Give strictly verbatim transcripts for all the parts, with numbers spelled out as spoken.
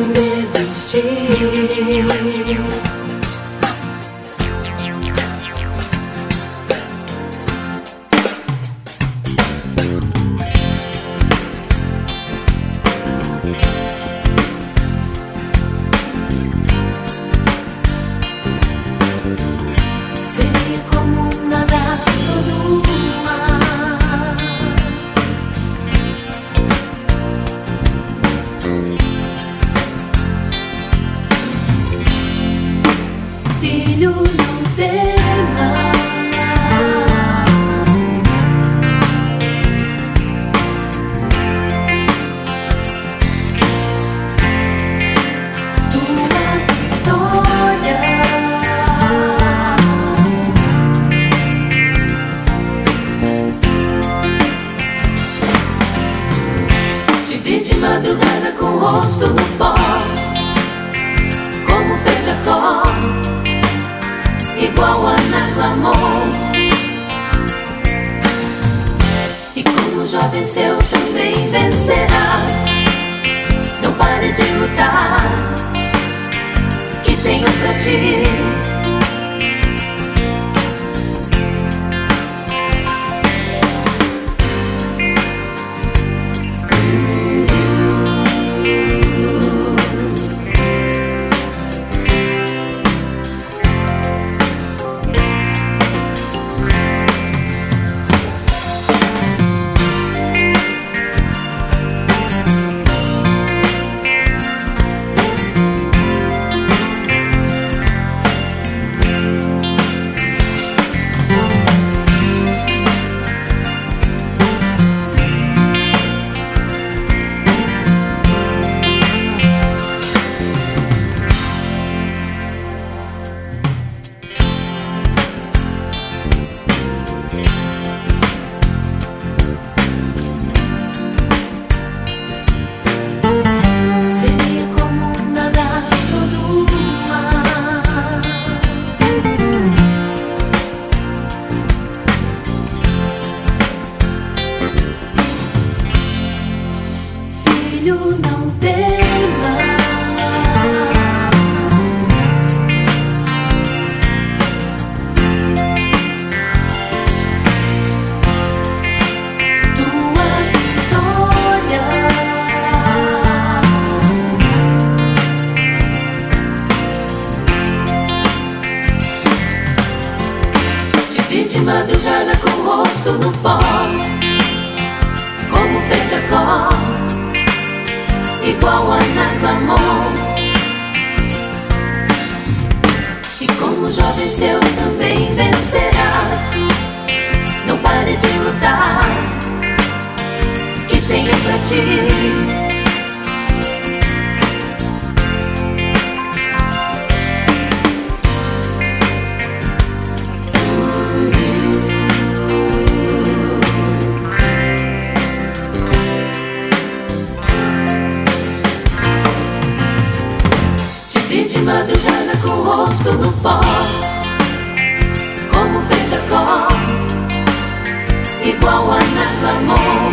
desistir. Seria como nadar todo o mar. Filho, não temas. Tua vitória de madrugada com o rosto no pó, como fez Jacó, igual Ana clamou. E como Jó venceu, também vencerás. Não pare de lutar, que tenho pra ti. Não temas. Tua vitória te vi de madrugada com o rosto no pó, como fez Jacó, igual Ana clamou. E como Jó venceu, também vencerás. Não pare de lutar, que tenho pra ti. De madrugada com o rosto no pó, como fez Jacó, igual Ana clamou.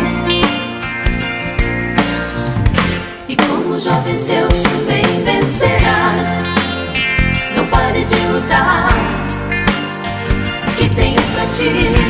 E como Jó venceu, também vencerás. Não pare de lutar, que tenho pra ti.